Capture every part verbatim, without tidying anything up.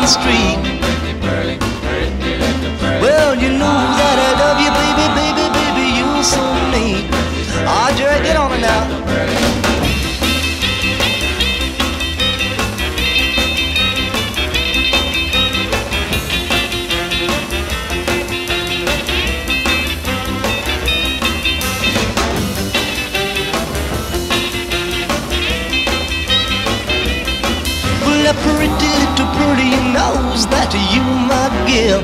street. Well, you know that I love you, baby, baby, baby, you're so neat. Ah, Jerry, get on it now. Well, a pretty little pretty nose that you might give.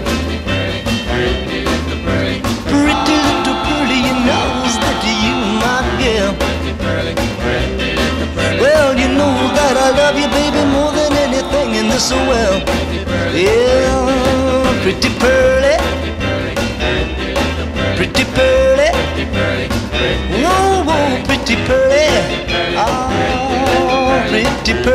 Pretty little pretty nose that you might give. Well, you know that I love you, baby, more than anything in this world. Yeah, pretty pearly, pretty pearly, whoa, whoa, pretty pearly, oh, pretty pearly.